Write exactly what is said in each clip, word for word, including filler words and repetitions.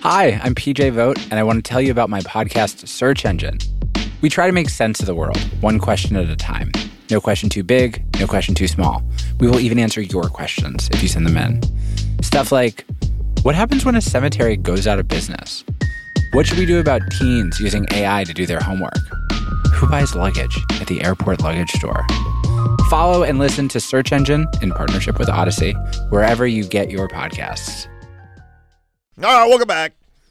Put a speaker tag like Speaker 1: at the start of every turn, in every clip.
Speaker 1: Hi, I'm P J Vogt, and I want to tell you about my podcast, Search Engine. We try to make sense of the world, one question at a time. No question too big, no question too small. We will even answer your questions if you send them in. Stuff like, what happens when a cemetery goes out of business? What should we do about teens using A I to do their homework? Who buys luggage at the airport luggage store? Follow and listen to Search Engine in partnership with Odyssey, wherever you get your podcasts.
Speaker 2: All right, welcome back.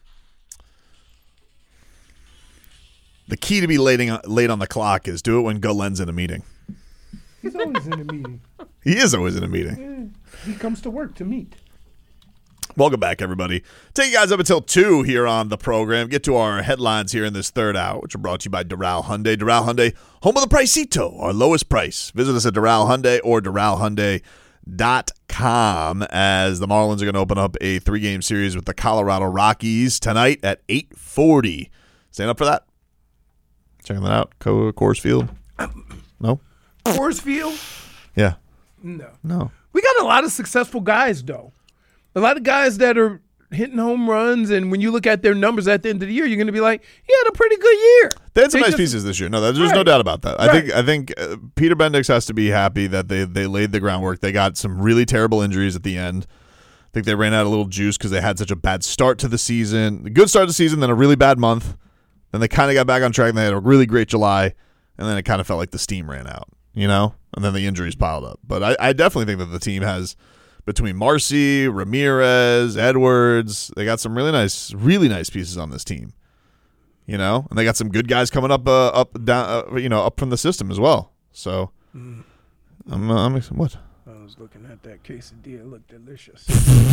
Speaker 2: The key to be late on, late on the clock is do it when Gulen's in a meeting.
Speaker 3: He's always in a meeting.
Speaker 2: He is always in a meeting.
Speaker 3: Yeah, he comes to work to meet.
Speaker 2: Welcome back, everybody. Take you guys up until two here on the program. Get to our headlines here in this third hour, which are brought to you by Doral Hyundai. Doral Hyundai, home of the Pricito, our lowest price. Visit us at Doral Hyundai or Doral Hyundai dot com as the Marlins are going to open up a three-game series with the Colorado Rockies tonight at eight forty. Stand up for that? Checking that out. Co- Coors Field? No?
Speaker 3: Coors Field?
Speaker 2: Yeah.
Speaker 3: No.
Speaker 2: No.
Speaker 3: We got a lot of successful guys, though. A lot of guys that are hitting home runs, and when you look at their numbers at the end of the year, you're going to be like, he had a pretty good year.
Speaker 2: They had some
Speaker 3: They
Speaker 2: nice
Speaker 3: just-
Speaker 2: pieces this year. No, there's
Speaker 3: Right.
Speaker 2: no doubt about that. I
Speaker 3: Right.
Speaker 2: think I think uh, Peter Bendix has to be happy that they, they laid the groundwork. They got some really terrible injuries at the end. I think they ran out a little juice because they had such a bad start to the season. A good start to the season, then a really bad month. Then they kind of got back on track, and they had a really great July, and then it kind of felt like the steam ran out, you know? And then the injuries piled up. But I, I definitely think that the team has, between Marcy, Ramirez, Edwards, they got some really nice, really nice pieces on this team. You know, and they got some good guys coming up, uh, up, down, uh, you know, up from the system as well. So, mm. I'm, uh, I'm, what?
Speaker 3: I was looking at that quesadilla. It looked delicious.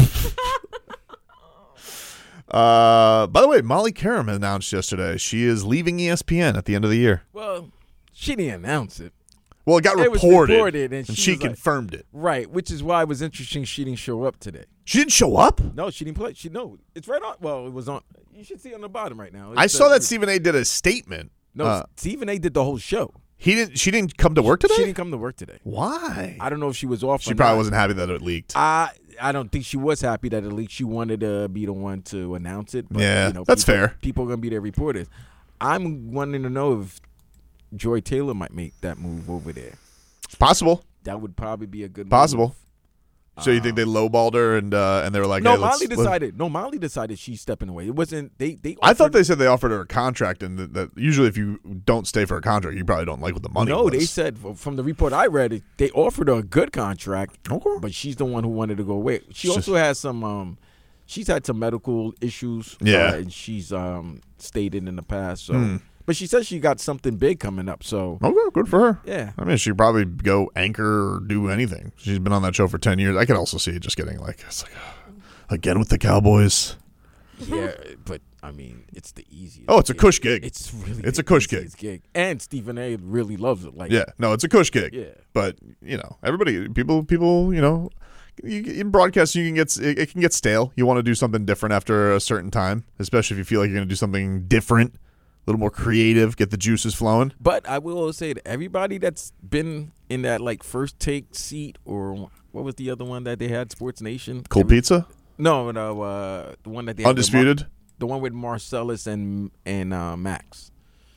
Speaker 2: uh, by the way, Molly Karam announced yesterday she is leaving E S P N at the end of the year.
Speaker 4: Well, she didn't announce it.
Speaker 2: Well, it got
Speaker 4: It was
Speaker 2: reported,
Speaker 4: reported, and
Speaker 2: and
Speaker 4: she
Speaker 2: she
Speaker 4: was like-
Speaker 2: confirmed it.
Speaker 4: Right, which is why it was interesting she didn't show up today.
Speaker 2: She didn't show up?
Speaker 4: No, she didn't play. She no, it's right on. Well, it was on. You should see on the bottom right now.
Speaker 2: I
Speaker 4: It's,
Speaker 2: saw
Speaker 4: uh,
Speaker 2: that Stephen A. did a statement.
Speaker 4: No,
Speaker 2: Uh,
Speaker 4: Stephen A. did the whole show.
Speaker 2: he didn't. She didn't come to work today.
Speaker 4: She didn't come to work today.
Speaker 2: Why?
Speaker 4: I don't know if she was off.
Speaker 2: She
Speaker 4: or
Speaker 2: probably
Speaker 4: not.
Speaker 2: wasn't happy that it leaked.
Speaker 4: I I don't think she was happy that at least she wanted to be the one to announce it. But,
Speaker 2: Yeah,
Speaker 4: you know,
Speaker 2: that's
Speaker 4: people,
Speaker 2: fair.
Speaker 4: People are gonna be their reporters. I'm wanting to know if Joy Taylor might make that move over there.
Speaker 2: Possible.
Speaker 4: That would probably be a good move.
Speaker 2: Possible. So you
Speaker 4: Um,
Speaker 2: think they lowballed her and uh, and they were like,
Speaker 4: no,
Speaker 2: hey, let's-
Speaker 4: Molly
Speaker 2: let's-
Speaker 4: decided. No, Molly decided she's stepping away. It wasn't. They. They.
Speaker 2: I thought
Speaker 4: offered-
Speaker 2: they said they offered her a contract, and that, that usually if you don't stay for a contract, you probably don't like what the money
Speaker 4: No,
Speaker 2: was.
Speaker 4: they said from the report I read, it, they offered her a good contract,
Speaker 2: Okay.
Speaker 4: but she's the one who wanted to go away. She
Speaker 2: It's
Speaker 4: also has some. Um, she's had some medical issues.
Speaker 2: Yeah.
Speaker 4: uh, and she's um stated in the past. So,
Speaker 2: Hmm.
Speaker 4: but she says she got something big coming up. So,
Speaker 2: Okay, good for her.
Speaker 4: yeah.
Speaker 2: I mean, she'd probably go anchor or do anything. She's been on that show for ten years. I could also see it just getting like, it's like uh, again with the Cowboys.
Speaker 4: Yeah, but I mean, it's the easiest.
Speaker 2: Oh, it's a
Speaker 4: gig.
Speaker 2: cush gig.
Speaker 4: It's really
Speaker 2: It's
Speaker 4: the
Speaker 2: a cush
Speaker 4: easiest gig. And Stephen A. really loves it. Like,
Speaker 2: Yeah, no, it's a cush gig.
Speaker 4: yeah.
Speaker 2: But you know, everybody, people, people, you know, you, in broadcasting, you can get it, it can get stale. You want to do something different after a certain time, especially if you feel like you're going to do something different, a little more creative, get the juices flowing.
Speaker 4: But I will always say that everybody that's been in that like first take seat, or what was the other one that they had, Sports Nation?
Speaker 2: Cold
Speaker 4: Every-
Speaker 2: pizza,
Speaker 4: No, no, uh, the one that they had with
Speaker 2: undisputed.
Speaker 4: Mar- the one with Marcellus and and uh, Max.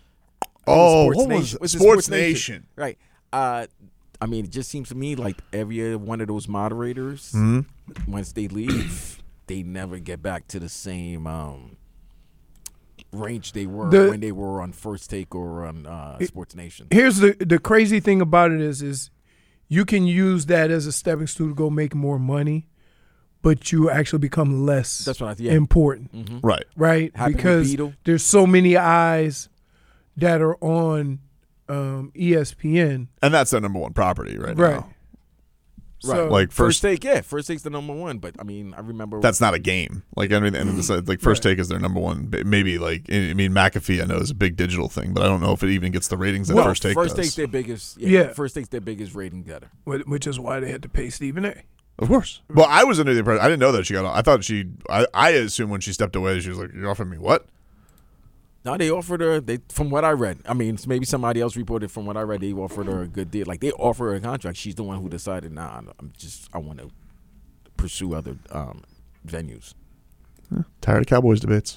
Speaker 2: Oh,
Speaker 4: Sports
Speaker 2: what was
Speaker 4: Nation.
Speaker 2: it?
Speaker 4: Was it
Speaker 2: Sports Nation.
Speaker 4: Right. Uh, I mean, it just seems to me like every one of those moderators,
Speaker 2: Hmm?
Speaker 4: once they leave, they never get back to the same um, range they were
Speaker 3: The-
Speaker 4: when they were on First Take or on uh, Sports Nation.
Speaker 3: Here's the the crazy thing about it is is you can use that as a stepping stool to go make more money, but you actually become less
Speaker 4: That's what I yeah.
Speaker 3: important,
Speaker 4: hmm
Speaker 2: Right.
Speaker 3: right?
Speaker 4: Happened with
Speaker 3: Because
Speaker 4: Beetle.
Speaker 3: there's so many eyes that are on um, E S P N,
Speaker 2: And that's their number one property right,
Speaker 3: right?
Speaker 2: now.
Speaker 4: Right.
Speaker 3: So,
Speaker 2: Like
Speaker 4: First
Speaker 2: first,
Speaker 4: Take, yeah, First Take's the number one. But I mean, I remember
Speaker 2: that's not a game. Like I mean, and it's like first
Speaker 3: Right.
Speaker 2: take is their number one. Ba- Maybe like I mean, McAfee I know is a big digital thing, but I don't know if it even gets the ratings that
Speaker 4: well,
Speaker 2: first take
Speaker 4: First
Speaker 2: does.
Speaker 4: Take's their biggest. Yeah,
Speaker 3: Yeah.
Speaker 4: First Take's their biggest rating getter.
Speaker 3: Wh- which is why they had to pay Stephen A.
Speaker 2: Of course. Well, I was under the impression I didn't know that she got. I thought she. I, I assumed when she stepped away, she was like, "You're offering me what?"
Speaker 4: No, they offered her. They, from what I read, I mean, maybe somebody else reported. From what I read, they offered her a good deal. Like they offered her a contract. She's the one who decided, nah, I'm just, I want to pursue other um, venues.
Speaker 2: Tired of Cowboys debates.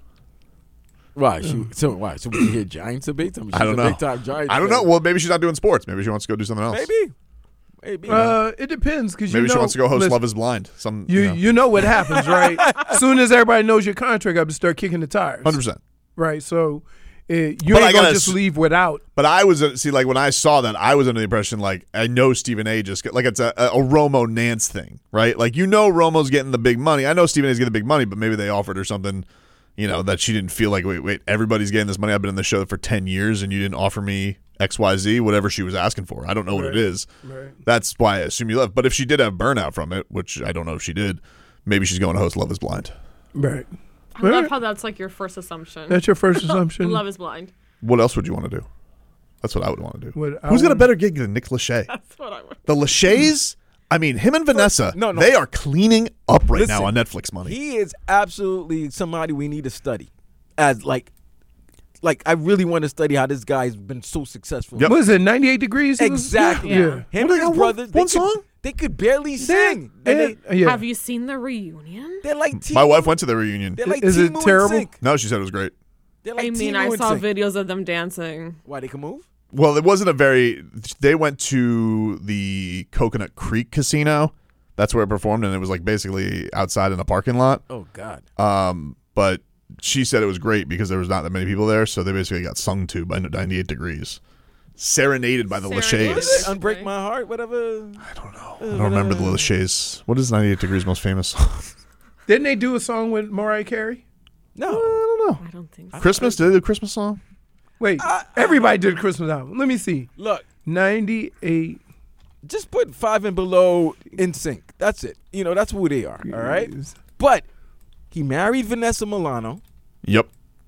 Speaker 4: Why? She, so why? So we can hear Giants debates? I, mean, she's
Speaker 2: I don't
Speaker 4: a
Speaker 2: know.
Speaker 4: Big time Giants
Speaker 2: I don't
Speaker 4: fan.
Speaker 2: know. Well, maybe she's not doing sports. Maybe she wants to go do something else.
Speaker 4: Maybe. Maybe.
Speaker 3: Uh, it depends because you
Speaker 2: Maybe
Speaker 3: know,
Speaker 2: she wants to go host
Speaker 3: listen,
Speaker 2: Love Is Blind. Some
Speaker 3: You
Speaker 2: you know,
Speaker 3: you know what happens, right? As soon as everybody knows your contract, I'm gonna start kicking the tires.
Speaker 2: one hundred percent.
Speaker 3: Right, so uh, you
Speaker 2: But I
Speaker 3: ain't gonna
Speaker 2: gotta
Speaker 3: just
Speaker 2: s-
Speaker 3: leave without.
Speaker 2: But I was uh, see like when I saw that, I was under the impression like I know Stephen A. just get, like it's a, a Romo Nance thing, right? Like you know Romo's getting the big money. I know Stephen A's getting the big money, but maybe they offered her something, you know, that she didn't feel like wait wait everybody's getting this money. I've been in the show for ten years and you didn't offer me X Y Z, whatever she was asking for. I don't know what
Speaker 3: Right.
Speaker 2: it is.
Speaker 3: Right.
Speaker 2: That's why I assume you left. But if she did have burnout from it, which I don't know if she did, maybe she's going to host Love Is Blind.
Speaker 3: Right.
Speaker 5: I love
Speaker 3: Right.
Speaker 5: how that's like your first assumption.
Speaker 3: That's your first assumption.
Speaker 5: Love is blind.
Speaker 2: What else would you want to do? That's what I would want to do.
Speaker 3: What I
Speaker 2: Who's got a
Speaker 3: want-
Speaker 2: better gig than Nick Lachey?
Speaker 5: That's what I want.
Speaker 2: The Lachey's, I mean, him and Vanessa,
Speaker 4: no, no.
Speaker 2: they are cleaning up right
Speaker 4: Listen,
Speaker 2: now on Netflix money.
Speaker 4: He is absolutely somebody we need to study. As like, like I really want to study how this guy's been so successful.
Speaker 2: Yep.
Speaker 3: What is it? ninety-eight degrees. He was-
Speaker 4: Exactly.
Speaker 3: Yeah.
Speaker 5: Yeah.
Speaker 3: yeah.
Speaker 4: Him
Speaker 2: What,
Speaker 4: and
Speaker 2: they
Speaker 4: his
Speaker 2: got one-
Speaker 4: brothers. they
Speaker 2: one
Speaker 4: could-
Speaker 2: song?
Speaker 4: They could barely sing. And
Speaker 3: And-
Speaker 4: they,
Speaker 3: yeah.
Speaker 5: Have you seen the reunion?
Speaker 4: they're like team,
Speaker 2: My wife went to the reunion.
Speaker 4: They're like
Speaker 3: Is it
Speaker 4: Timu and
Speaker 3: terrible?
Speaker 4: Sync.
Speaker 2: No, she said it was great.
Speaker 4: They're like
Speaker 5: I mean,
Speaker 4: Timu
Speaker 5: I
Speaker 4: and
Speaker 5: saw
Speaker 4: Sync.
Speaker 5: videos of them dancing.
Speaker 4: Why they can move?
Speaker 2: Well, it wasn't a very. They went to the Coconut Creek Casino. That's where it performed, and it was like basically outside in a parking lot.
Speaker 4: Oh God.
Speaker 2: Um, but she said it was great because there was not that many people there, so they basically got sung to by ninety-eight degrees, serenaded by the
Speaker 5: Serenaded?
Speaker 2: Lachey's.
Speaker 4: Unbreak
Speaker 5: Okay.
Speaker 4: my heart. Whatever.
Speaker 2: I don't know. I don't remember the Lachey's. What is ninety-eight degrees' most famous song?
Speaker 3: Didn't they do a song with Mariah Carey?
Speaker 4: No.
Speaker 2: I don't know.
Speaker 5: I don't think so.
Speaker 2: Christmas? Did they do a Christmas song?
Speaker 3: Wait, everybody did a Christmas album. Let me see.
Speaker 4: Look.
Speaker 3: ninety-eight.
Speaker 4: Just put five and below in sync. That's it. You know, that's who they are. All right.
Speaker 3: Degrees.
Speaker 4: But he married Vanessa Milano,
Speaker 2: Yep.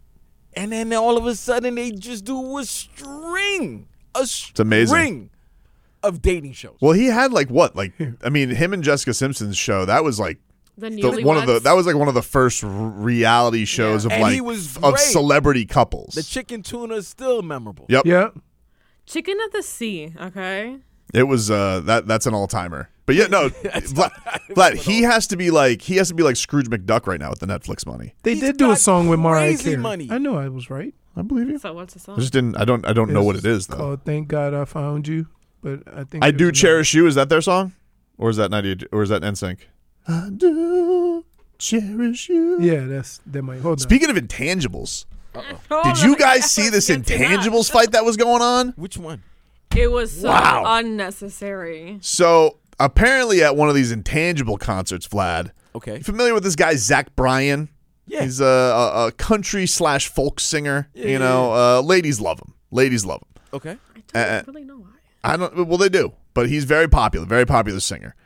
Speaker 4: and then all of a sudden they just do a string, a
Speaker 2: amazing.
Speaker 4: string of dating shows.
Speaker 2: Well, he had like what? Like I mean, him and Jessica Simpson's show. That was like
Speaker 5: The
Speaker 2: the,
Speaker 5: newly
Speaker 2: one of the
Speaker 5: ones?
Speaker 2: that was like one of the first r- reality shows
Speaker 5: Yeah.
Speaker 2: of
Speaker 4: And
Speaker 2: like
Speaker 4: he was
Speaker 2: of
Speaker 4: great.
Speaker 2: celebrity couples.
Speaker 4: The chicken tuna is still memorable.
Speaker 2: Yep.
Speaker 3: Yeah.
Speaker 5: Chicken at the Sea, okay?
Speaker 2: It was uh that that's an all timer. But yeah, no, Vlad, Vlad he has to be like he has to be like Scrooge McDuck right now with the Netflix money.
Speaker 3: They
Speaker 4: He's
Speaker 3: did do a
Speaker 4: got
Speaker 3: song with Mariah
Speaker 4: crazy
Speaker 3: Carey.
Speaker 4: money.
Speaker 3: I know I was right.
Speaker 2: I believe you.
Speaker 5: So what's the song?
Speaker 2: I just didn't. I don't. I don't know what it is though.
Speaker 3: Called "Thank God I Found You," but I think
Speaker 2: I
Speaker 3: there's
Speaker 2: do
Speaker 3: another-
Speaker 2: cherish you. Is that their song, or is that ninety? Or is that N Sync? I do cherish you.
Speaker 3: Yeah, that's that might hold on.
Speaker 2: Speaking of intangibles,
Speaker 5: Oh,
Speaker 2: did you
Speaker 5: my
Speaker 2: guys
Speaker 5: God,
Speaker 2: see this
Speaker 5: let's get to that.
Speaker 2: intangibles fight that was going on?
Speaker 4: Which one?
Speaker 5: It was so
Speaker 2: Wow.
Speaker 5: unnecessary.
Speaker 2: So apparently, at one of these intangible concerts, Vlad,
Speaker 4: Okay.
Speaker 2: you familiar with this guy Zach Bryan?
Speaker 4: Yeah.
Speaker 2: He's a, a, a country slash folk singer.
Speaker 4: Yeah,
Speaker 2: you know, uh, ladies love him. Ladies love him.
Speaker 4: Okay.
Speaker 5: I don't
Speaker 2: Uh,
Speaker 5: really know why.
Speaker 2: I don't. Well, they do, but he's very popular, very popular singer.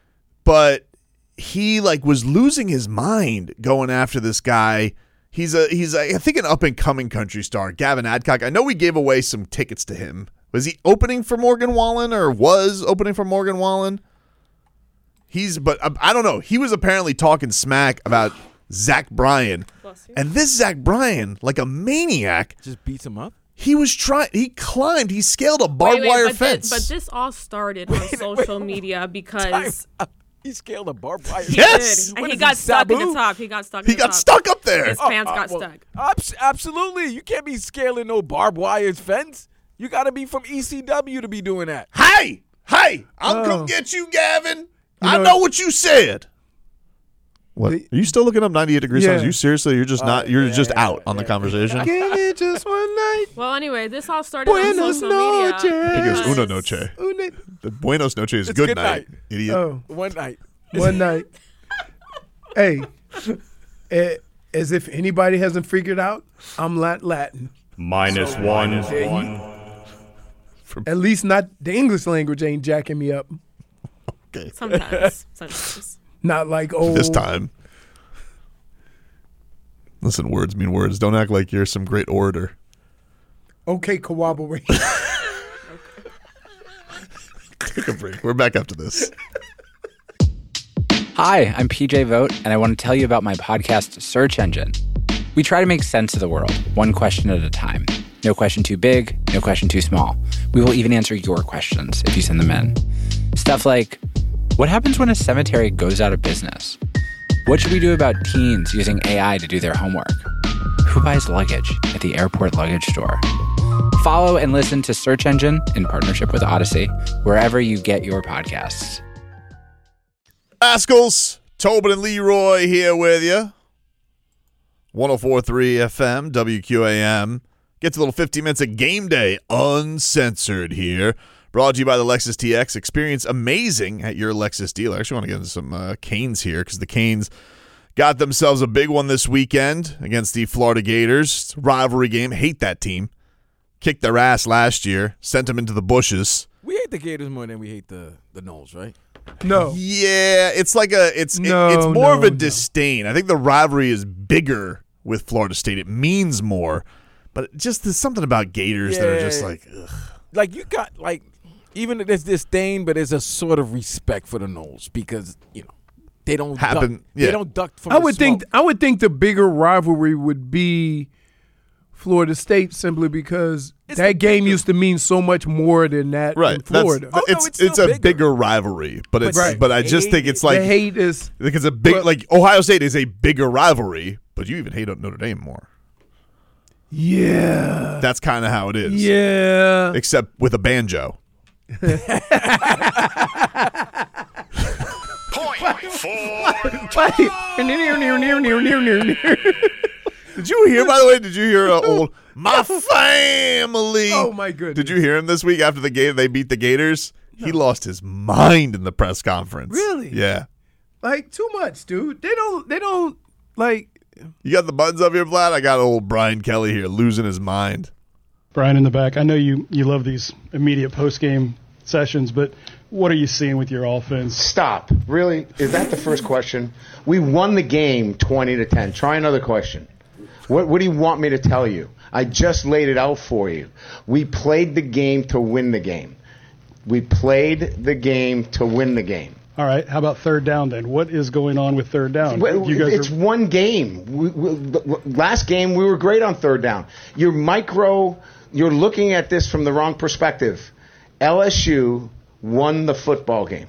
Speaker 2: But he like was losing his mind going after this guy. He's a he's a, I think an up and coming country star, Gavin Adcock. I know we gave away some tickets to him. Was he opening for Morgan Wallen or was opening for Morgan Wallen? He's but uh, I don't know. He was apparently talking smack about Zach Bryan,
Speaker 5: Bless you.
Speaker 2: and this Zach Bryan, like a maniac,
Speaker 4: Just beats him up.
Speaker 2: he was trying. He climbed. He scaled a barbed
Speaker 5: Wait, wait,
Speaker 2: wire
Speaker 5: but, thi-
Speaker 2: fence.
Speaker 5: but this all started on social media because
Speaker 4: He scaled a barbed wire.
Speaker 5: he
Speaker 2: Yes!
Speaker 5: did.
Speaker 4: What
Speaker 5: And he
Speaker 4: is
Speaker 5: got
Speaker 4: he,
Speaker 5: stuck in
Speaker 4: Sabu?
Speaker 5: the top. He got stuck.
Speaker 2: he
Speaker 5: in the
Speaker 2: got
Speaker 5: top.
Speaker 2: stuck up there.
Speaker 5: His pants got
Speaker 4: well,
Speaker 5: stuck.
Speaker 4: abs- absolutely. You can't be scaling no barbed wire fence. You got to be from E C W to be doing that.
Speaker 2: Hey, hey, I'll
Speaker 3: Oh.
Speaker 2: come get you, Gavin. I
Speaker 3: know-
Speaker 2: know what you said. What?
Speaker 3: The-
Speaker 2: Are you still looking up ninety-eight degree
Speaker 3: Yeah.
Speaker 2: songs? You seriously? You're just not. You're
Speaker 4: yeah,
Speaker 2: just
Speaker 4: yeah,
Speaker 2: out on the conversation.
Speaker 3: Give me just one night.
Speaker 5: Well, anyway, this all started on
Speaker 3: Buenos
Speaker 5: social media.
Speaker 3: noches.
Speaker 2: I think it was Una
Speaker 5: because-
Speaker 2: Noche.
Speaker 3: Una-
Speaker 2: The Buenos Noche is
Speaker 4: It's
Speaker 2: good,
Speaker 4: good
Speaker 2: night,
Speaker 4: night.
Speaker 2: idiot.
Speaker 3: Oh,
Speaker 4: One night.
Speaker 3: one night. Hey, eh, as if anybody hasn't figured out, I'm not Latin.
Speaker 6: Minus one.
Speaker 3: At least not the English language ain't jacking me up.
Speaker 2: Okay,
Speaker 5: Sometimes. Sometimes.
Speaker 3: Not like old.
Speaker 2: this time. Listen, words mean words. Don't act like you're some great orator.
Speaker 3: Okay, corroborate.
Speaker 2: Take a break. We're back after this.
Speaker 1: Hi, I'm P J Vogt, and I want to tell you about my podcast, Search Engine. We try to make sense of the world, one question at a time. No question too big, no question too small. We will even answer your questions if you send them in. Stuff like, what happens when a cemetery goes out of business? What should we do about teens using A I to do their homework? Who buys luggage at the airport luggage store? Follow and listen to Search Engine in partnership with Odyssey, wherever you get your podcasts.
Speaker 2: Rascals, Tobin and Leroy here with you. one oh four point three F M, W Q A M. Gets a little fifteen minutes of game day, uncensored here. Brought to you by the Lexus T X. Experience amazing at your Lexus dealer. I actually want to get into some uh, Canes here because the Canes got themselves a big one this weekend against the Florida Gators. It's a rivalry game. Hate that team. Kicked their ass last year. Sent them into the bushes.
Speaker 4: We hate the Gators more than we hate the, the Knowles, right?
Speaker 3: No.
Speaker 2: Yeah, it's like a it's it-
Speaker 3: No,
Speaker 2: it's more of
Speaker 3: no,
Speaker 2: a
Speaker 3: no.
Speaker 2: disdain. I think the rivalry is bigger with Florida State. It means more, but just there's something about Gators that are just
Speaker 4: Yeah.
Speaker 2: like, ugh.
Speaker 4: Like, you got, like, even if there's disdain, but there's a sort of respect for the Knowles because, you know, they don't
Speaker 2: Happen-
Speaker 4: duck.
Speaker 2: yeah.
Speaker 4: They don't duck from
Speaker 3: I
Speaker 4: the
Speaker 3: would think
Speaker 4: smoke.
Speaker 3: I would think the bigger rivalry would be Florida State simply because
Speaker 4: It's
Speaker 3: that
Speaker 4: the
Speaker 3: game
Speaker 4: bigger-
Speaker 3: used to mean so much more than that
Speaker 2: right.
Speaker 3: in Florida.
Speaker 2: That's,
Speaker 4: Oh, no,
Speaker 2: it's
Speaker 4: it's
Speaker 2: it's,
Speaker 4: still
Speaker 2: a
Speaker 4: bigger.
Speaker 2: bigger rivalry, but it's
Speaker 3: Right.
Speaker 2: but I just think it's like
Speaker 3: the hate is
Speaker 2: like it's a big
Speaker 3: but-
Speaker 2: like Ohio State is a bigger rivalry, but you even hate Notre Dame more.
Speaker 3: yeah,
Speaker 2: That's kind of how it is.
Speaker 3: yeah.
Speaker 2: Except with a banjo.
Speaker 3: near, near, near, near, near, near, near.
Speaker 2: Did you hear, by the way, did you hear uh, old My Family?
Speaker 3: Oh my goodness!
Speaker 2: Did you hear him this week after the game they beat the Gators? He lost his mind in the press conference.
Speaker 3: Really?
Speaker 2: Yeah.
Speaker 3: Like too much, dude. They don't. They don't like.
Speaker 2: You got the buttons up here, Vlad? I got old Brian Kelly here losing his mind.
Speaker 6: Brian in the back, I know you, you love these immediate post-game sessions, but what are you seeing with your offense?
Speaker 7: Stop. Really? Is that the first question? We won the game twenty to ten. Try another question. What, what do you want me to tell you? I just laid it out for you. We played the game to win the game. We played the game to win the game.
Speaker 6: All right, how about third down then? What is going on with third down?
Speaker 7: Well,
Speaker 6: You guys
Speaker 7: it's
Speaker 6: are-
Speaker 7: one game. We, we, last game, we were great on third down. You're micro, you're looking at this from the wrong perspective. L S U won the football game.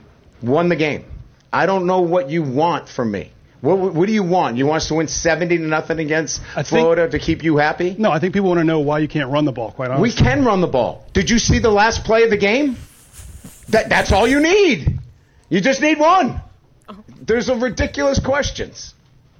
Speaker 7: Won the game. I don't know what you want from me. What, what do you want? You want us to win seventy to nothing against
Speaker 6: I think-
Speaker 7: Florida to keep you happy?
Speaker 6: No, I think people want to know why you can't run the ball, quite honestly.
Speaker 7: We can run the ball. Did you see the last play of the game? That, that's all you need. You just need one. There's a ridiculous questions.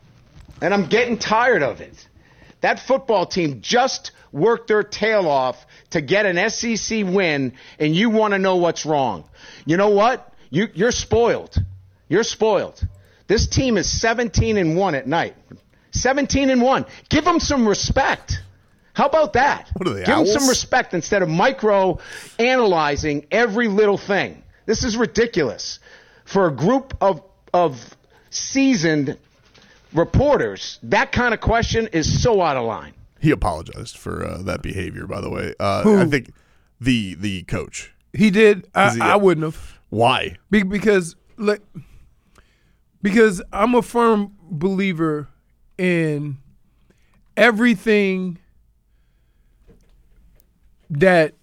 Speaker 7: And I'm getting tired of it. That football team just worked their tail off to get an S E C win, and you want to know what's wrong. You know what? You, you're spoiled. You're spoiled. This team is seventeen and one at night. seventeen and one. Give them some respect. How about that?
Speaker 2: What are they,
Speaker 7: Give them some
Speaker 2: owls?
Speaker 7: respect instead of micro analyzing every little thing. This is ridiculous. For a group of of seasoned reporters, that kind of question is so out of line.
Speaker 2: He apologized for uh, that behavior, by the way. Uh,
Speaker 3: Who?
Speaker 2: I think the the coach.
Speaker 3: He did. I,
Speaker 2: Is he-
Speaker 3: I wouldn't have.
Speaker 2: Why?
Speaker 3: Be- because like, because I'm a firm believer in everything that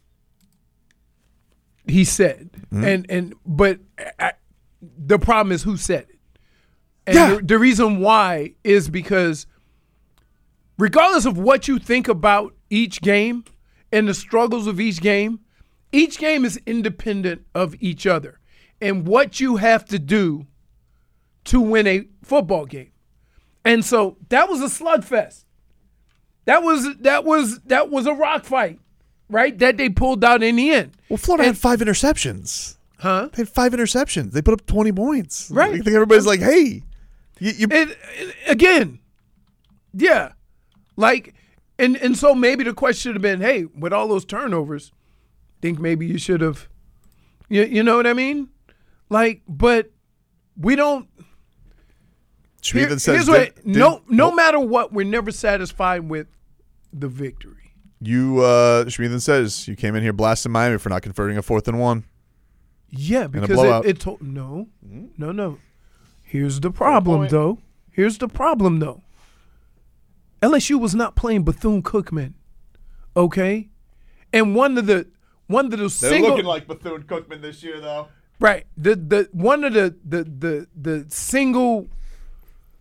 Speaker 3: he said, and and but I, the problem is who said it, and
Speaker 2: Yeah.
Speaker 3: the, the reason why is because regardless of what you think about each game and the struggles of each game, each game is independent of each other and what you have to do to win a football game. And so that was a slugfest. That was that was that was a rock fight, right? That they pulled out in the end.
Speaker 2: Well, Florida
Speaker 3: And-
Speaker 2: had five interceptions.
Speaker 3: Huh?
Speaker 2: They had five interceptions. They put up twenty points.
Speaker 3: Right.
Speaker 2: I think everybody's like, hey, you, you
Speaker 3: And, and again, yeah. Like and and so maybe the question should have been, hey, with all those turnovers, think maybe you should have you, you know what I mean? Like, but we don't
Speaker 2: Schmieden
Speaker 3: Here-
Speaker 2: says
Speaker 3: here's
Speaker 2: did-
Speaker 3: what,
Speaker 2: did-
Speaker 3: no no
Speaker 2: Nope.
Speaker 3: matter what, we're never satisfied with the victory.
Speaker 2: You, uh, Schmieden says you came in here blasting Miami for not converting a fourth and one.
Speaker 3: Yeah,
Speaker 2: a
Speaker 3: because
Speaker 2: blowout.
Speaker 3: it, it told no, no, no. Here's the problem, though. Here's the problem, though. L S U was not playing Bethune-Cookman, okay, and one of the one of the
Speaker 2: They're
Speaker 3: single
Speaker 2: looking like Bethune-Cookman this year, though.
Speaker 3: right the the one of the the the the single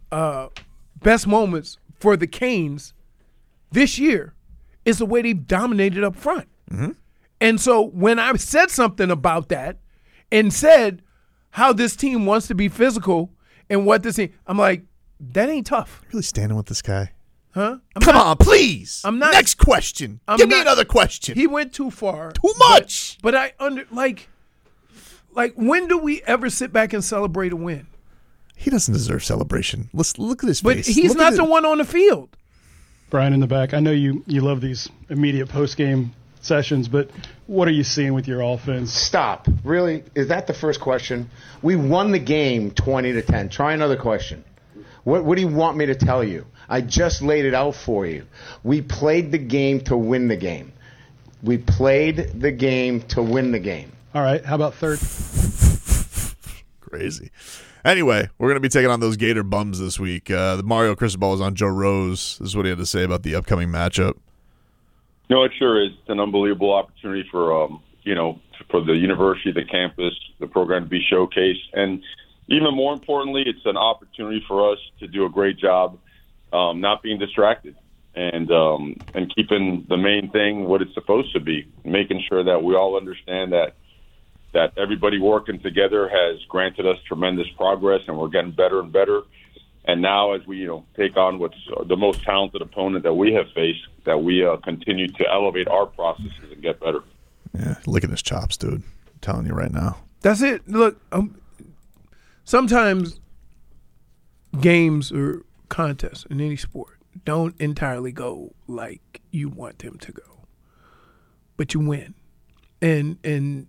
Speaker 3: uh, best moments for the Canes this year is the way they've dominated up front.
Speaker 2: Mm-hmm.
Speaker 3: And so when I said something about that and said how this team wants to be physical and what this team, I'm like, that ain't tough.
Speaker 2: Really standing with this guy?
Speaker 3: Huh? I'm
Speaker 2: Come
Speaker 3: not,
Speaker 2: on, please.
Speaker 3: I'm not-
Speaker 2: Next question.
Speaker 3: I'm
Speaker 2: Give me
Speaker 3: not-
Speaker 2: another question.
Speaker 3: He went too far.
Speaker 2: Too much.
Speaker 3: But, but I under like, like when do we ever sit back and celebrate a win?
Speaker 2: He doesn't deserve celebration. Let's look at his
Speaker 3: But
Speaker 2: face.
Speaker 3: he's
Speaker 2: Look
Speaker 3: not
Speaker 2: at
Speaker 3: the
Speaker 2: it.
Speaker 3: one on the field.
Speaker 6: Brian in the back, I know you, you love these immediate post-game sessions, but what are you seeing with your offense?
Speaker 7: Stop. Really? Is that the first question? We won the game twenty to ten. Try another question. What, what do you want me to tell you? I just laid it out for you. We played the game to win the game. We played the game to win the game.
Speaker 6: All right, how about third?
Speaker 2: Crazy. Anyway, we're going to be taking on those Gator bums this week. Uh, the Mario Cristobal is on Joe Rose. This is what he had to say about the upcoming matchup.
Speaker 8: No, it sure is. It's an unbelievable opportunity for, um, you know, for the university, the campus, the program to be showcased. And even more importantly, it's an opportunity for us to do a great job um, not being distracted and um, and keeping the main thing what it's supposed to be, making sure that we all understand that that everybody working together has granted us tremendous progress and we're getting better and better. And now as we, you know, take on what's the most talented opponent that we have faced, that we uh, continue to elevate our processes and get better.
Speaker 2: Yeah, licking his chops, dude. I'm telling you right now.
Speaker 3: That's it. Look, um, sometimes games or contests in any sport don't entirely go like you want them to go, but you win. And and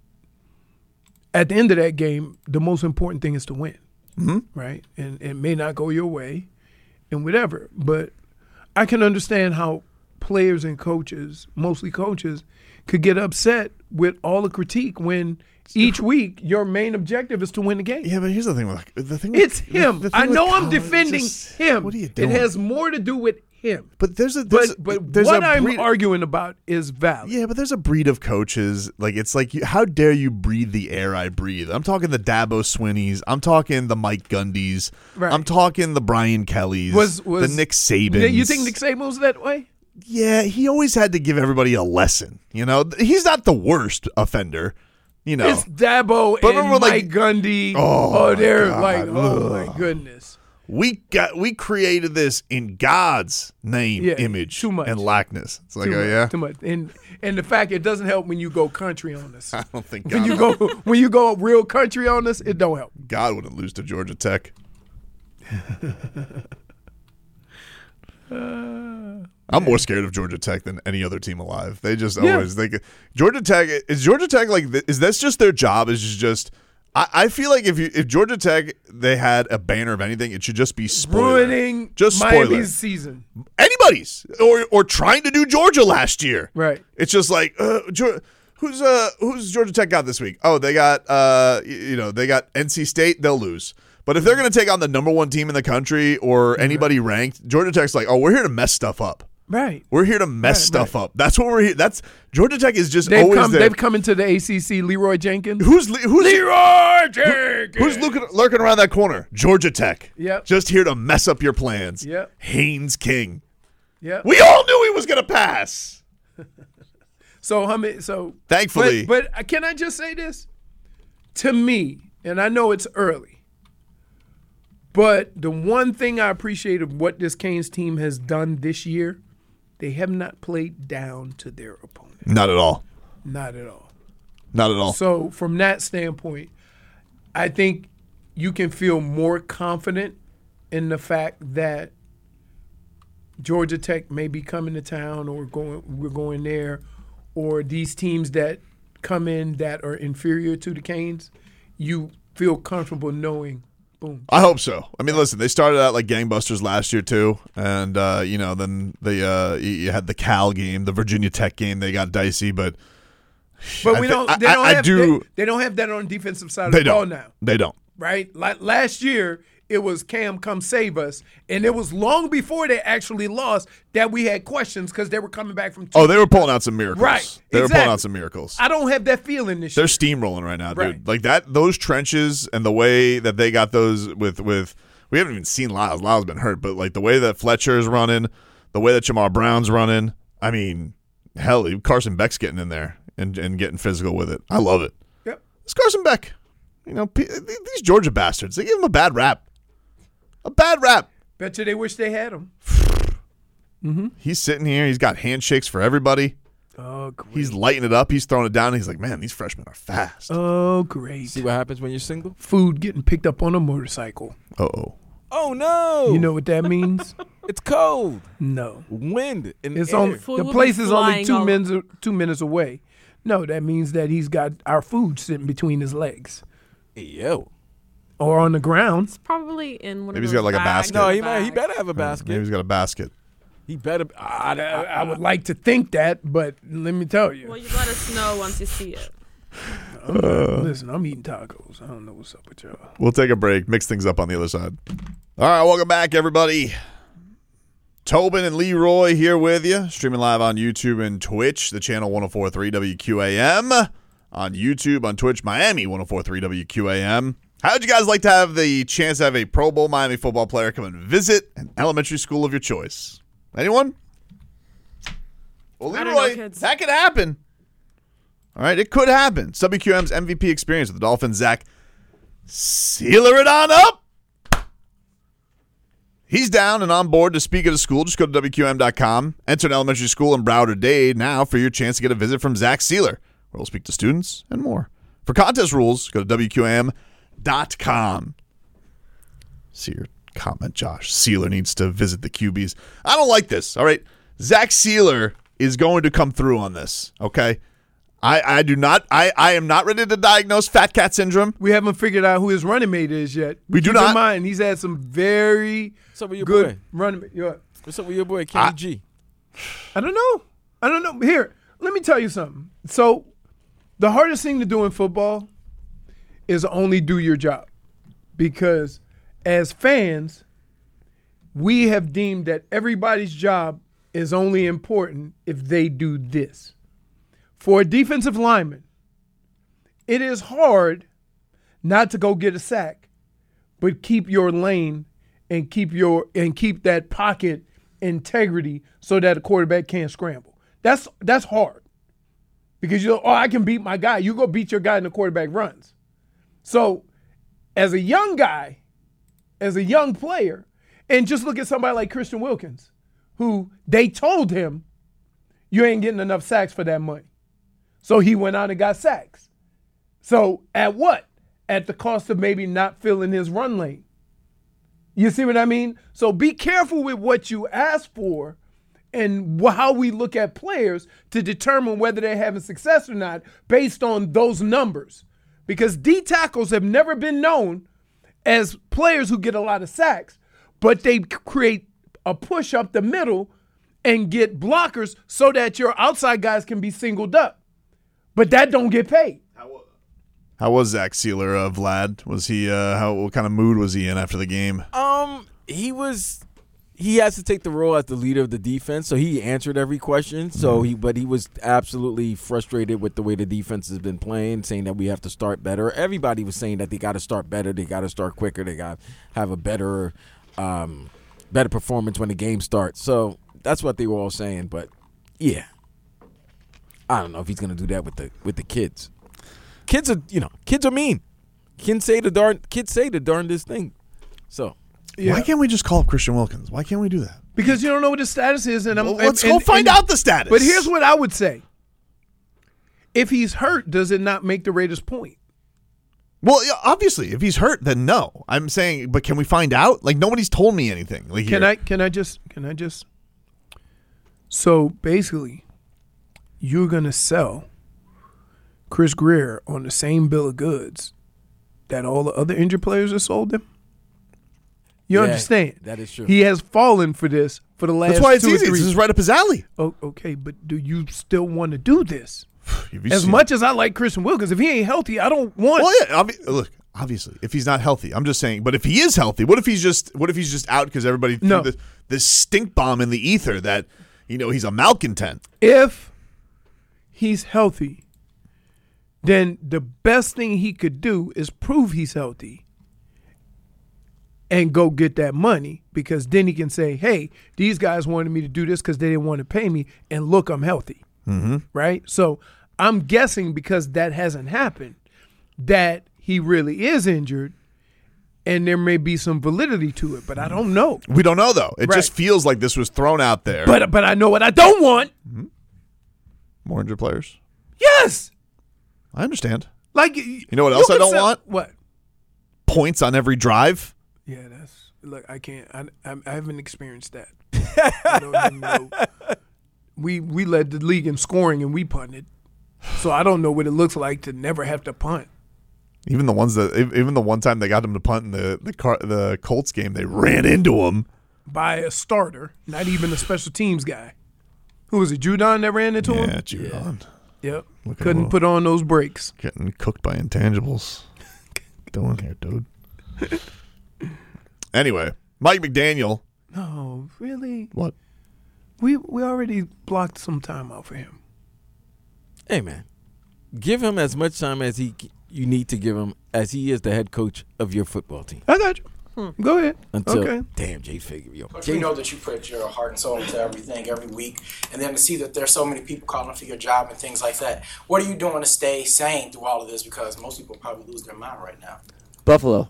Speaker 3: at the end of that game, the most important thing is to win,
Speaker 2: mm-hmm.
Speaker 3: right? And it may not go your way and whatever, but I can understand how players and coaches, mostly coaches, could get upset with all the critique when each week your main objective is to win the game.
Speaker 2: Yeah, but here's the thing. Like, the thing
Speaker 3: It's
Speaker 2: with,
Speaker 3: him.
Speaker 2: the thing
Speaker 3: I
Speaker 2: with
Speaker 3: know I'm
Speaker 2: college,
Speaker 3: defending
Speaker 2: just-
Speaker 3: him.
Speaker 2: What are you
Speaker 3: It
Speaker 2: doing?
Speaker 3: has more to do with him.
Speaker 2: But there's a there's,
Speaker 3: But but
Speaker 2: there's
Speaker 3: what
Speaker 2: a
Speaker 3: I'm
Speaker 2: breed,
Speaker 3: arguing about is valid.
Speaker 2: Yeah, but there's a breed of coaches. Like it's like, you, how dare you breathe the air I breathe? I'm talking the Dabo Swinneys. I'm talking the Mike Gundys.
Speaker 3: Right.
Speaker 2: I'm talking the Brian Kellys.
Speaker 3: Was was
Speaker 2: the Nick Sabans.
Speaker 3: You think Nick Saban was that way?
Speaker 2: Yeah, he always had to give everybody a lesson. You know, he's not the worst offender. You know,
Speaker 3: It's Dabo
Speaker 2: But
Speaker 3: and
Speaker 2: remember,
Speaker 3: Mike
Speaker 2: like-
Speaker 3: Gundy.
Speaker 2: Oh,
Speaker 3: Oh, they're
Speaker 2: God.
Speaker 3: like, oh
Speaker 2: Ugh.
Speaker 3: my goodness.
Speaker 2: we got we created this in God's name,
Speaker 3: Yeah,
Speaker 2: image,
Speaker 3: too much.
Speaker 2: and likeness. It's like,
Speaker 3: Too
Speaker 2: oh
Speaker 3: much,
Speaker 2: yeah,
Speaker 3: too much. And and the fact it doesn't help when you go country on us.
Speaker 2: I don't think
Speaker 3: When
Speaker 2: God,
Speaker 3: you go when you go real country on us, it don't help.
Speaker 2: God wouldn't lose to Georgia Tech. I'm more scared of Georgia Tech than any other team alive. They just
Speaker 3: Yeah.
Speaker 2: always think Georgia Tech is Georgia Tech like th- is that's just their job? Is just I, I feel like if you if Georgia Tech they had a banner of anything, it should just be spoiler.
Speaker 3: Ruining
Speaker 2: just spoiler.
Speaker 3: Miami's season.
Speaker 2: Anybody's or or trying to do Georgia last year.
Speaker 3: Right.
Speaker 2: It's just like uh, Georgia, who's uh who's Georgia Tech got this week? Oh, they got uh y- you know they got N C State. They'll lose. But if they're going to take on the number one team in the country or anybody ranked, Georgia Tech's like, oh, we're here to mess stuff up.
Speaker 3: Right.
Speaker 2: We're here to mess
Speaker 3: Right,
Speaker 2: stuff
Speaker 3: right.
Speaker 2: up. That's what we're here. That's Georgia Tech is just
Speaker 3: They've
Speaker 2: always
Speaker 3: come
Speaker 2: there.
Speaker 3: they've come into the A C C, Leroy Jenkins.
Speaker 2: Who's Le- who's
Speaker 3: Leroy Jenkins.
Speaker 2: who's looking, lurking around that corner? Georgia Tech.
Speaker 3: Yep.
Speaker 2: Just here to mess up your plans.
Speaker 3: Yep.
Speaker 2: Haynes King.
Speaker 3: Yeah.
Speaker 2: We all knew he was going to pass.
Speaker 3: So how many? So
Speaker 2: Thankfully.
Speaker 3: but, but can I just say this? To me, and I know it's early, but the one thing I appreciate of what this Canes team has done this year, they have not played down to their opponent.
Speaker 2: Not at all.
Speaker 3: Not at all.
Speaker 2: Not at all.
Speaker 3: So from that standpoint, I think you can feel more confident in the fact that Georgia Tech may be coming to town, or going we're going there, or these teams that come in that are inferior to the Canes, you feel comfortable knowing, boom.
Speaker 2: I hope so. I mean, listen, they started out like gangbusters last year too, and uh, you know, then they uh, you you had the Cal game, the Virginia Tech game. They got dicey, but
Speaker 3: But
Speaker 2: I
Speaker 3: we
Speaker 2: thi-
Speaker 3: don't.
Speaker 2: I-
Speaker 3: They don't
Speaker 2: I- I
Speaker 3: have.
Speaker 2: do-
Speaker 3: They, they don't have that on the defensive side of
Speaker 2: they
Speaker 3: the ball
Speaker 2: don't.
Speaker 3: now,
Speaker 2: They don't.
Speaker 3: right? Like last year, it was Cam come save us, and it was long before they actually lost that we had questions because they were coming back from. Two
Speaker 2: Oh, they were pulling out some miracles.
Speaker 3: Right,
Speaker 2: They were
Speaker 3: exactly.
Speaker 2: pulling out some miracles.
Speaker 3: I don't have that feeling this
Speaker 2: They're
Speaker 3: year.
Speaker 2: steamrolling right now, dude.
Speaker 3: Right.
Speaker 2: Like that, those trenches and the way that they got those with with we haven't even seen Lyles. Lyles been hurt, but like the way that Fletcher is running, the way that Jamar Brown's running, I mean, hell, Carson Beck's getting in there and, and getting physical with it. I love it.
Speaker 3: Yep.
Speaker 2: It's Carson Beck. You know, these Georgia bastards, they give him a bad rap. A bad rap.
Speaker 3: Bet you they wish they had him.
Speaker 2: mm-hmm. He's sitting here. He's got handshakes for everybody.
Speaker 3: Oh, great.
Speaker 2: He's lighting it up. He's throwing it down. He's like, man, these freshmen are fast.
Speaker 3: Oh, great.
Speaker 4: See what happens when you're single?
Speaker 3: Food getting picked up on a motorcycle.
Speaker 2: Uh-oh.
Speaker 4: Oh, no.
Speaker 3: You know what that means?
Speaker 4: It's cold.
Speaker 3: No.
Speaker 4: Wind. And
Speaker 3: It's
Speaker 4: air.
Speaker 3: on,
Speaker 5: Food
Speaker 3: the
Speaker 5: will
Speaker 3: place
Speaker 5: be
Speaker 3: is only
Speaker 5: flying
Speaker 3: two
Speaker 5: all-
Speaker 3: minutes, two minutes away. No, that means that he's got our food sitting between his legs.
Speaker 4: Yo.
Speaker 3: Or on the ground.
Speaker 5: Probably in one
Speaker 2: Maybe
Speaker 5: of
Speaker 2: he's
Speaker 5: those
Speaker 2: got like a
Speaker 5: bags.
Speaker 2: basket.
Speaker 4: No, he,
Speaker 5: Bag.
Speaker 4: might, he better have a basket.
Speaker 2: Maybe he's got a basket.
Speaker 4: He better. I,
Speaker 3: I, I would like to think that, but let me tell you.
Speaker 5: Well, you let us know once you see it.
Speaker 3: I'm not- listen, I'm eating tacos. I don't know what's up with y'all.
Speaker 2: We'll take a break, mix things up on the other side. All right, welcome back, everybody. Tobin and Leroy here with you, streaming live on YouTube and Twitch, the channel one oh four point three W Q A M. On YouTube, on Twitch, Miami one oh four point three W Q A M. How would you guys like to have the chance to have a Pro Bowl Miami football player come and visit an elementary school of your choice? Anyone? Well,
Speaker 5: I don't know,
Speaker 2: Leroy,
Speaker 5: kids.
Speaker 2: that could happen. All right, it could happen. It's W Q M's M V P experience with the Dolphins. Zach, sealer it on up. He's down and on board to speak at a school. Just go to W Q M dot com. Enter an elementary school in Broward Dade now for your chance to get a visit from Zach Sealer, where we'll speak to students and more. For contest rules, go to W Q M dot com. See your comment, Josh. Sealer needs to visit the Q Bs. I don't like this, all right? Zach Sealer is going to come through on this, okay? I, I do not, I, I am not ready to diagnose fat cat syndrome.
Speaker 3: We haven't figured out who his running mate is yet.
Speaker 2: We do
Speaker 3: Keep
Speaker 2: not.
Speaker 3: in mind, he's had some very
Speaker 4: What's up with your
Speaker 3: good
Speaker 4: boy?
Speaker 3: running mate. Yeah.
Speaker 4: What's up with your boy, Kenny
Speaker 2: I-
Speaker 4: G?
Speaker 3: I don't know. I don't know. Here, let me tell you something. So, the hardest thing to do in football is only do your job. Because as fans, we have deemed that everybody's job is only important if they do this. For a defensive lineman, it is hard not to go get a sack, but keep your lane and keep your and keep that pocket integrity so that a quarterback can't scramble. That's that's hard. Because you know, oh, I can beat my guy. You go beat your guy and the quarterback runs. So, as a young guy, as a young player, and just look at somebody like Christian Wilkins, who they told him, you ain't getting enough sacks for that money. So he went out and got sacks. So at what? At the cost of maybe not filling his run lane. You see what I mean? So be careful with what you ask for and wh- how we look at players to determine whether they're having success or not based on those numbers. Because D tackles have never been known as players who get a lot of sacks, but they create a push up the middle and get blockers so that your outside guys can be singled up. But that don't get paid.
Speaker 2: How was Zach Sealer, uh, Vlad? Was he, uh, how, what kind of mood was he in after the game?
Speaker 4: Um, he was. He has to take the role as the leader of the defense, so he answered every question. So he, but he was absolutely frustrated with the way the defense has been playing, saying that we have to start better. Everybody was saying that they got to start better, they got to start quicker, they got to have a better, um, better performance when the game starts. So that's what they were all saying. But yeah, I don't know if he's gonna do that with the with the kids. Kids are, you know, kids are mean. Kids say the darn kids say the darndest thing. So.
Speaker 3: Yeah.
Speaker 2: Why can't we just call up Christian Wilkins? Why can't we do that?
Speaker 3: Because you don't know what his status is, and I'm.
Speaker 2: Well, let's
Speaker 3: and-
Speaker 2: go
Speaker 3: and-
Speaker 2: find
Speaker 3: and-
Speaker 2: out the status.
Speaker 3: But here's what I would say: if he's hurt, does it not make the Raiders' point?
Speaker 2: Well, yeah, obviously, if he's hurt, then no. I'm saying, but can we find out? Like, nobody's told me anything. Like,
Speaker 3: Can
Speaker 2: here.
Speaker 3: I? Can I just? Can I just? So basically, you're gonna sell Chris Greer on the same bill of goods that all the other injured players have sold them. You
Speaker 4: Yeah,
Speaker 3: understand?
Speaker 4: that is true.
Speaker 3: He has fallen for this for the last.
Speaker 2: That's why it's
Speaker 3: two or
Speaker 2: easy.
Speaker 3: three-
Speaker 2: This is right up his alley.
Speaker 3: Oh, okay, but do you still want to do this?
Speaker 2: Have you
Speaker 3: As
Speaker 2: seen-
Speaker 3: much as I like Christian Wilkins, if he ain't healthy, I don't want.
Speaker 2: Well, yeah. Obvi- look, obviously, if he's not healthy, I'm just saying. But if he is healthy, what if he's just? What if he's just out because everybody threw
Speaker 3: No.
Speaker 2: this, this stink bomb in the ether that you know he's a malcontent?
Speaker 3: If he's healthy, then the best thing he could do is prove he's healthy and go get that money, because then he can say, hey, these guys wanted me to do this because they didn't want to pay me, and look, I'm healthy.
Speaker 2: Mm-hmm.
Speaker 3: Right? So I'm guessing, because that hasn't happened, that he really is injured, and there may be some validity to it, but I don't know.
Speaker 2: We don't know, though. It
Speaker 3: Right.
Speaker 2: just feels like this was thrown out there.
Speaker 3: But but I know what I don't want.
Speaker 2: Mm-hmm. More injured players.
Speaker 3: Yes.
Speaker 2: I understand.
Speaker 3: Like,
Speaker 2: you know what else I
Speaker 3: can
Speaker 2: don't
Speaker 3: sell-
Speaker 2: want?
Speaker 3: What?
Speaker 2: Points on every drive.
Speaker 3: Yeah, that's look. I can't. I I, I haven't experienced that. I don't even know. We we led the league in scoring and we punted, so I don't know what it looks like to never have to punt.
Speaker 2: Even the ones that, even the one time they got him to punt in the the, Car, the Colts game, they ran into him
Speaker 3: By a starter, not even a special teams guy. Who was it? Judon that ran into him.
Speaker 2: Yeah, Judon.
Speaker 3: Yep.
Speaker 2: Looking a
Speaker 3: Couldn't
Speaker 2: little-
Speaker 3: put on those brakes.
Speaker 2: Getting cooked by intangibles. Doing here, dude. Anyway, Mike McDaniel.
Speaker 3: No, really.
Speaker 2: What?
Speaker 3: We we already blocked some time out for him.
Speaker 4: Hey, man, give him as much time as he you need to give him, as he is the head coach of your football team.
Speaker 3: I got you. Go ahead.
Speaker 4: Until,
Speaker 3: Okay.
Speaker 4: damn, Jay Figure, yo.
Speaker 9: Coach, we know that you put your heart and soul into everything every week, and then to see that there's so many people calling for your job and things like that. What are you doing to stay sane through all of this? Because most people probably lose their mind right now.
Speaker 1: Buffalo.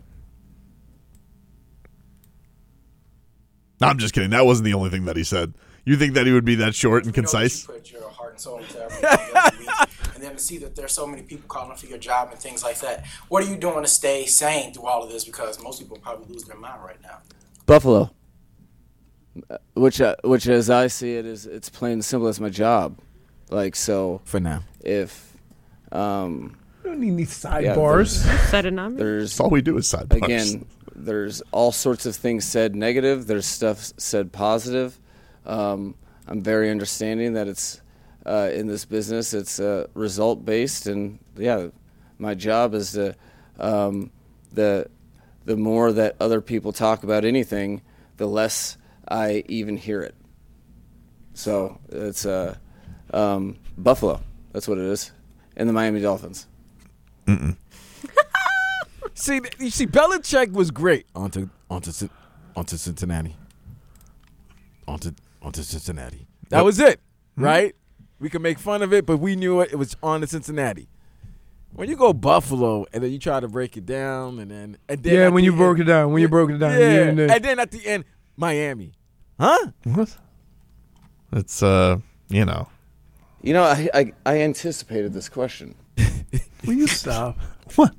Speaker 2: No, I'm just kidding. That wasn't the only thing that he said. You think that he would be that short and
Speaker 9: We know that
Speaker 2: concise?
Speaker 9: you put your heart and soul into everything every week, and then to see that there's so many people calling for your job and things like that. What are you doing to stay sane through all of this? Because most people probably lose their mind right now.
Speaker 10: Buffalo. Uh, Which, uh, which as I see it, is it's plain and simple. It's my job. Like, so.
Speaker 4: For now.
Speaker 10: If. Um,
Speaker 3: You don't need any
Speaker 10: yeah,
Speaker 3: sidebars.
Speaker 10: there's-
Speaker 5: Said it not me.
Speaker 10: There's
Speaker 2: all we do is sidebars.
Speaker 10: Again, there's all sorts of things said negative. There's stuff said positive. Um, I'm very understanding that it's uh, in this business. It's uh, result based, and yeah, my job is to um, the the more that other people talk about anything, the less I even hear it. So it's uh, um, Buffalo. That's what it is, and the Miami Dolphins.
Speaker 2: Mm-mm.
Speaker 4: See, you see, Belichick was great onto onto Cin- onto Cincinnati. Onto onto Cincinnati. That
Speaker 2: Yep.
Speaker 4: was it,
Speaker 2: Hmm.
Speaker 4: right? We could make fun of it, but we knew it, it was on to Cincinnati. When you go Buffalo and then you try to break it down, and then and then
Speaker 3: Yeah,
Speaker 4: at
Speaker 3: when
Speaker 4: the
Speaker 3: you
Speaker 4: end-
Speaker 3: broke it down, when you broke it down,
Speaker 4: yeah,
Speaker 3: yeah, and then-
Speaker 4: and then at the end, Miami, huh?
Speaker 2: What? It's uh, you know.
Speaker 10: You know, I I, I anticipated this question.
Speaker 3: Will you stop?
Speaker 2: What?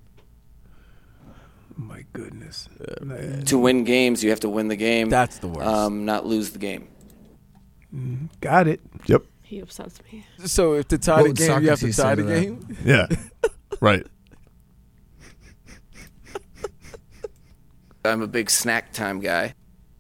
Speaker 3: My goodness.
Speaker 10: To win games, you have to win the game.
Speaker 4: That's the worst.
Speaker 10: Um, not lose the game.
Speaker 3: Got it.
Speaker 2: Yep.
Speaker 5: He upsets me.
Speaker 4: So if to tie
Speaker 11: What
Speaker 4: the
Speaker 11: would
Speaker 4: game, you have to
Speaker 11: Socrates
Speaker 4: tie
Speaker 11: say
Speaker 4: the
Speaker 11: to that?
Speaker 4: game.
Speaker 2: Yeah. Right.
Speaker 10: I'm a big snack time guy.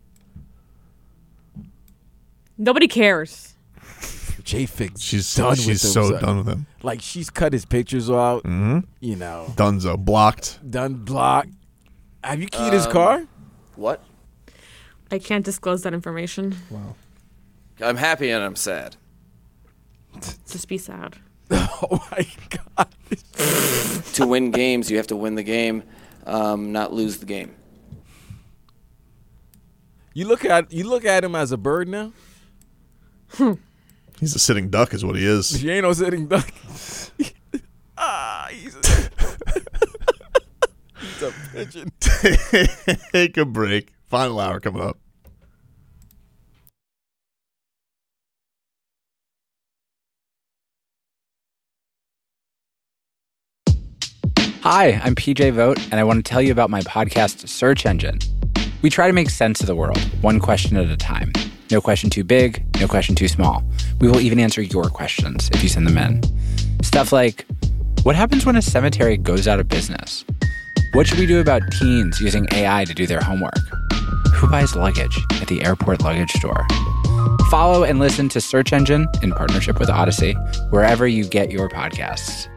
Speaker 5: Nobody cares.
Speaker 4: J Fig,
Speaker 2: She's
Speaker 4: done
Speaker 2: she's
Speaker 4: with
Speaker 2: so
Speaker 4: those, uh,
Speaker 2: done with him.
Speaker 4: Like she's cut his pictures out.
Speaker 2: Mm-hmm.
Speaker 4: You know,
Speaker 2: Dunzo blocked.
Speaker 4: done block. Have you keyed his
Speaker 10: Um,
Speaker 4: car?
Speaker 10: What?
Speaker 5: I can't disclose that information.
Speaker 10: I'm happy and I'm sad.
Speaker 5: Just be sad.
Speaker 4: Oh my god!
Speaker 10: To win games, you have to win the game, um, not lose the game.
Speaker 4: You look at you look at him as a bird now.
Speaker 2: He's a sitting duck, is what he is.
Speaker 4: He ain't no sitting duck. ah, he's a, he's a pigeon.
Speaker 2: Take a break. Final hour coming up.
Speaker 1: Hi, I'm P J Vogt, and I want to tell you about my podcast, Search Engine. We try to make sense of the world, one question at a time. No question too big, no question too small. We will even answer your questions if you send them in. Stuff like, what happens when a cemetery goes out of business? What should we do about teens using A I to do their homework? Who buys luggage at the airport luggage store? Follow and listen to Search Engine in partnership with Odyssey, wherever you get your podcasts.